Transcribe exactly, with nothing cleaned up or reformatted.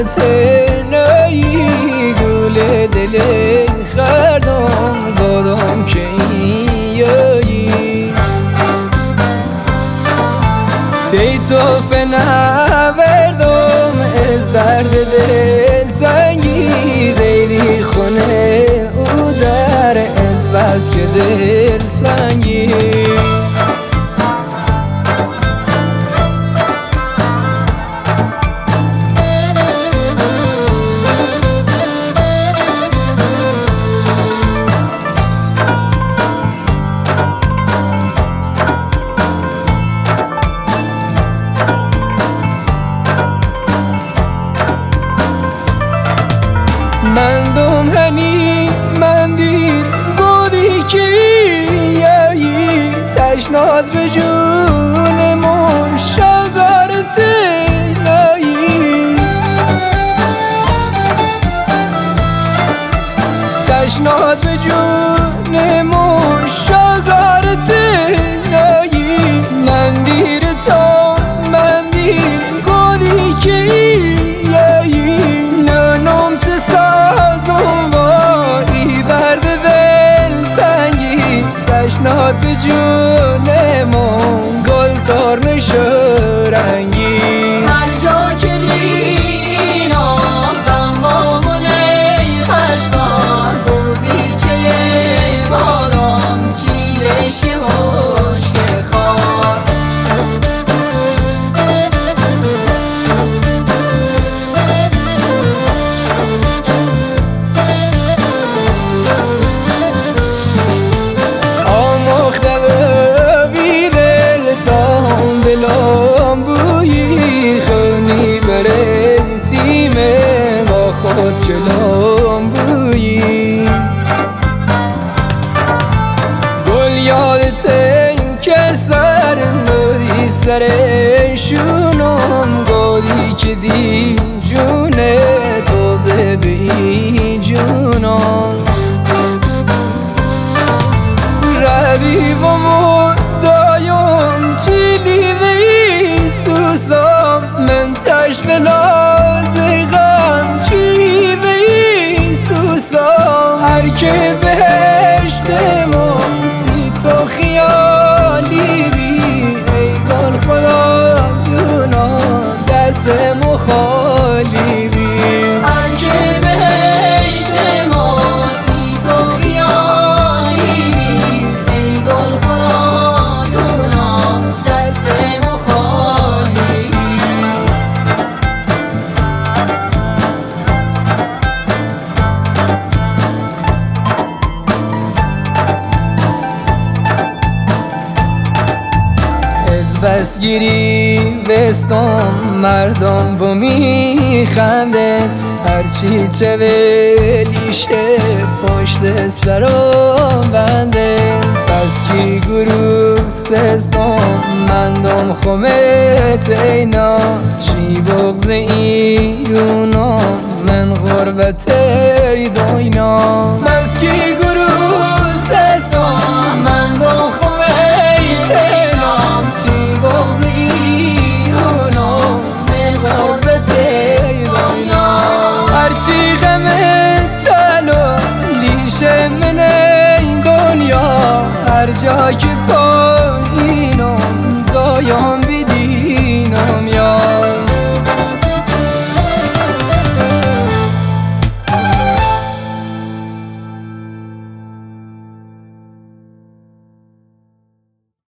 تنایی گل دل خردم دادم که یایی تی تو نوردم از درد دل تنگی زیری خونه او در از بس که دل سنگی من دم هنی من دیر بودی که یایی تشناد به جونمون شغار تنایی تشناد به جونمون شغار تنایی من دیر تا من دیر بودی که یایی ننم تشناد به جونمون گل تار نشورنگی هر جا که رینم غمامونه خشکار بوزی چه بادام چیلش که مشک خار دلم بویی خونی بره تیمه با خود کلام بویی گل یادت که سر بودی سر شونم گلی که دی جونه توزه بی جونم ردی با مون دایم چی دیوه سوسام من تشت لازقم چی به سوسام هر که بهشت من سی تو خیالی بی ای گل خدا دونا دست مخالی بی هر که بهشت من سی تو خیالی بی ای گل خدا دونا دست مخالی بی بس گیری بستم مردم با میخنده هرچی چه ولیشه پشت سرم بنده بس کی گروس دستم مندم خمت اینا چی بغز ایرونا من غربت ایداینا بس کی گروس دستم مندم خمت اینا بغض ایرانو من غربت ایرانو هرچی غم تلو لیش من این دنیا هر جا که پا